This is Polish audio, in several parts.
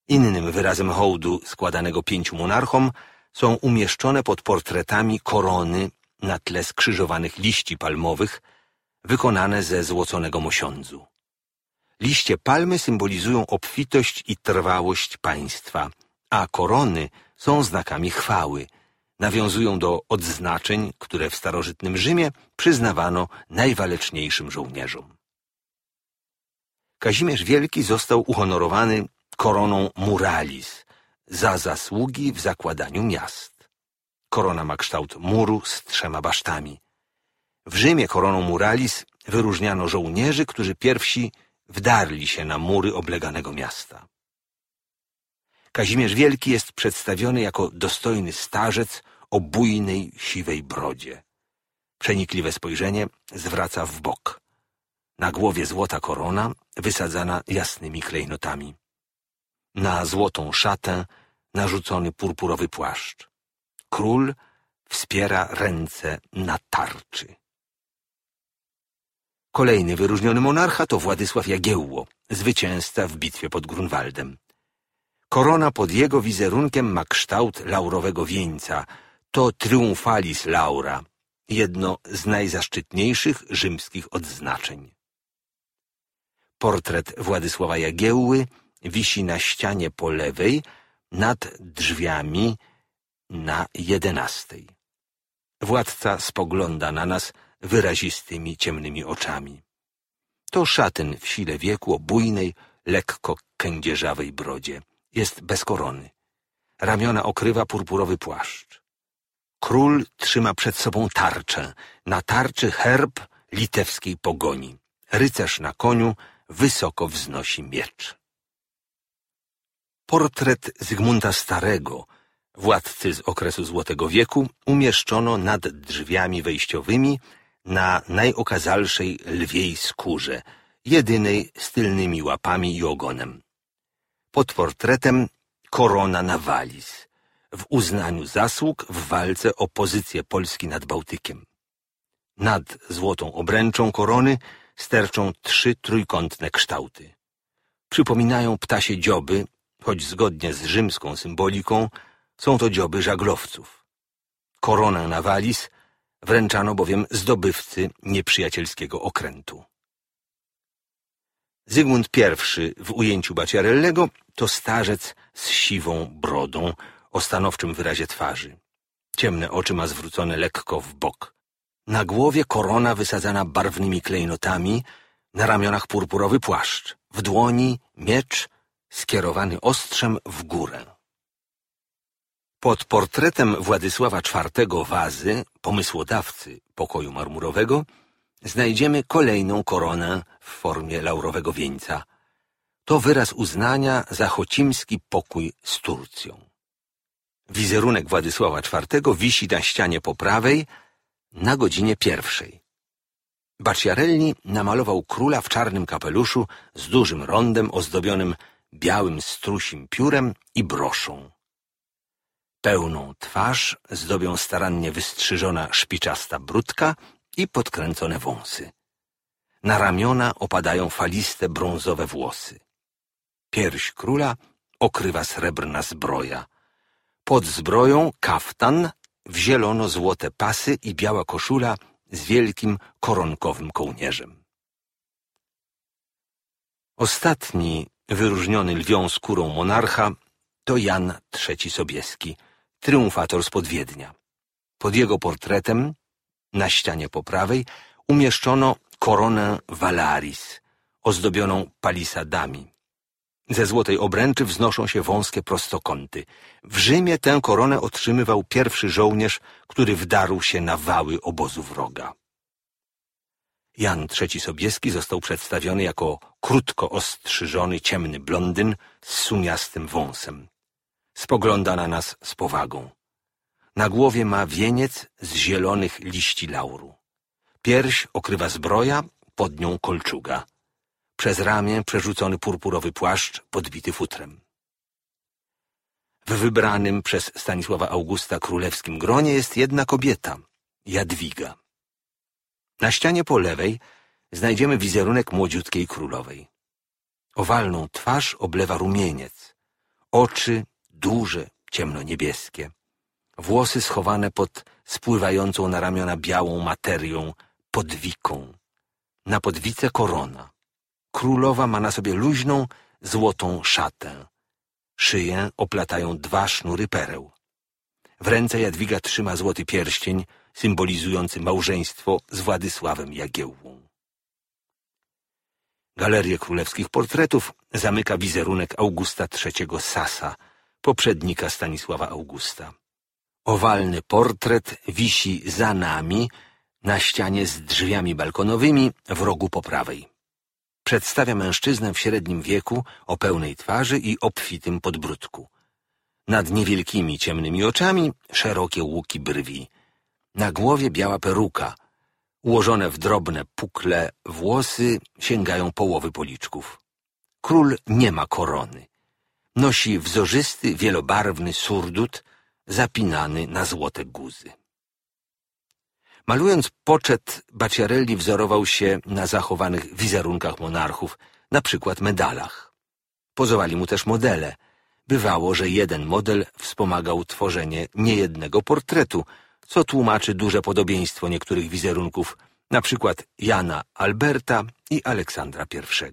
Innym wyrazem hołdu składanego 5 monarchom są umieszczone pod portretami korony na tle skrzyżowanych liści palmowych, wykonane ze złoconego mosiądzu. Liście palmy symbolizują obfitość i trwałość państwa, a korony są znakami chwały, nawiązują do odznaczeń, które w starożytnym Rzymie przyznawano najwaleczniejszym żołnierzom. Kazimierz Wielki został uhonorowany koroną muralis za zasługi w zakładaniu miast. Korona ma kształt muru z 3 basztami. W Rzymie koroną muralis wyróżniano żołnierzy, którzy pierwsi wdarli się na mury obleganego miasta. Kazimierz Wielki jest przedstawiony jako dostojny starzec o bujnej, siwej brodzie. Przenikliwe spojrzenie zwraca w bok. Na głowie złota korona wysadzana jasnymi klejnotami. Na złotą szatę narzucony purpurowy płaszcz. Król wspiera ręce na tarczy. Kolejny wyróżniony monarcha to Władysław Jagiełło, zwycięzca w bitwie pod Grunwaldem. Korona pod jego wizerunkiem ma kształt laurowego wieńca. To triumfalis laura, jedno z najzaszczytniejszych rzymskich odznaczeń. Portret Władysława Jagiełły wisi na ścianie po lewej nad drzwiami na 11. Władca spogląda na nas wyrazistymi, ciemnymi oczami. To szatyn w sile wieku o bujnej, lekko kędzierzawej brodzie. Jest bez korony. Ramiona okrywa purpurowy płaszcz. Król trzyma przed sobą tarczę. Na tarczy herb litewskiej pogoni. Rycerz na koniu wysoko wznosi miecz. Portret Zygmunta Starego, władcy z okresu Złotego Wieku, umieszczono nad drzwiami wejściowymi na najokazalszej lwiej skórze, jedynej z tylnymi łapami i ogonem. Pod portretem korona na walis, w uznaniu zasług w walce o pozycję Polski nad Bałtykiem. Nad złotą obręczą korony sterczą 3 trójkątne kształty. Przypominają ptasie dzioby, choć zgodnie z rzymską symboliką są to dzioby żaglowców. Koronę na walis wręczano bowiem zdobywcy nieprzyjacielskiego okrętu. Zygmunt I w ujęciu Bacciarellego to starzec z siwą brodą o stanowczym wyrazie twarzy. Ciemne oczy ma zwrócone lekko w bok. Na głowie korona wysadzana barwnymi klejnotami, na ramionach purpurowy płaszcz, w dłoni miecz skierowany ostrzem w górę. Pod portretem Władysława IV Wazy, pomysłodawcy pokoju marmurowego, znajdziemy kolejną koronę w formie laurowego wieńca. To wyraz uznania za chocimski pokój z Turcją. Wizerunek Władysława IV wisi na ścianie po prawej na godzinie 1. Bacciarelli namalował króla w czarnym kapeluszu z dużym rondem ozdobionym białym strusim piórem i broszą. Pełną twarz zdobią starannie wystrzyżona szpiczasta bródka i podkręcone wąsy. Na ramiona opadają faliste brązowe włosy. Pierś króla okrywa srebrna zbroja. Pod zbroją kaftan w zielono-złote pasy i biała koszula z wielkim koronkowym kołnierzem. Ostatni wyróżniony lwią skórą monarcha to Jan III Sobieski, triumfator spod Wiednia. Pod jego portretem na ścianie po prawej umieszczono koronę Valaris, ozdobioną palisadami. Ze złotej obręczy wznoszą się wąskie prostokąty. W Rzymie tę koronę otrzymywał pierwszy żołnierz, który wdarł się na wały obozu wroga. Jan III Sobieski został przedstawiony jako krótko ostrzyżony, ciemny blondyn z sumiastym wąsem. Spogląda na nas z powagą. Na głowie ma wieniec z zielonych liści lauru. Pierś okrywa zbroja, pod nią kolczuga. Przez ramię przerzucony purpurowy płaszcz podbity futrem. W wybranym przez Stanisława Augusta królewskim gronie jest jedna kobieta, Jadwiga. Na ścianie po lewej znajdziemy wizerunek młodziutkiej królowej. Owalną twarz oblewa rumieniec. Oczy duże, ciemnoniebieskie. Włosy schowane pod spływającą na ramiona białą materią, podwiką. Na podwice korona. Królowa ma na sobie luźną, złotą szatę. Szyję oplatają 2 sznury pereł. W ręce Jadwiga trzyma złoty pierścień, symbolizujący małżeństwo z Władysławem Jagiełłą. Galerię królewskich portretów zamyka wizerunek Augusta III Sasa, poprzednika Stanisława Augusta. Owalny portret wisi za nami na ścianie z drzwiami balkonowymi w rogu po prawej. Przedstawia mężczyznę w średnim wieku, o pełnej twarzy i obfitym podbródku. Nad niewielkimi ciemnymi oczami szerokie łuki brwi. Na głowie biała peruka. Ułożone w drobne, pukle włosy sięgają połowy policzków. Król nie ma korony. Nosi wzorzysty, wielobarwny surdut zapinany na złote guzy. Malując poczet, Bacciarelli wzorował się na zachowanych wizerunkach monarchów, na przykład medalach. Pozowali mu też modele. Bywało, że jeden model wspomagał tworzenie niejednego portretu, co tłumaczy duże podobieństwo niektórych wizerunków, na przykład Jana Alberta i Aleksandra I.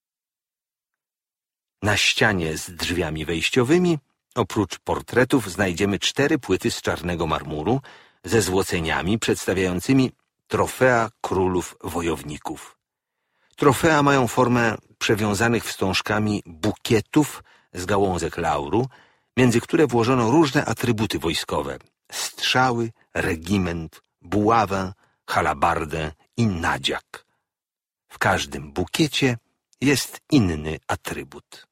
Na ścianie z drzwiami wejściowymi, oprócz portretów, znajdziemy 4 płyty z czarnego marmuru ze złoceniami przedstawiającymi trofea królów wojowników. Trofea mają formę przewiązanych wstążkami bukietów z gałązek lauru, między które włożono różne atrybuty wojskowe: strzały, regiment, buławę, halabardę i nadziak. W każdym bukiecie jest inny atrybut.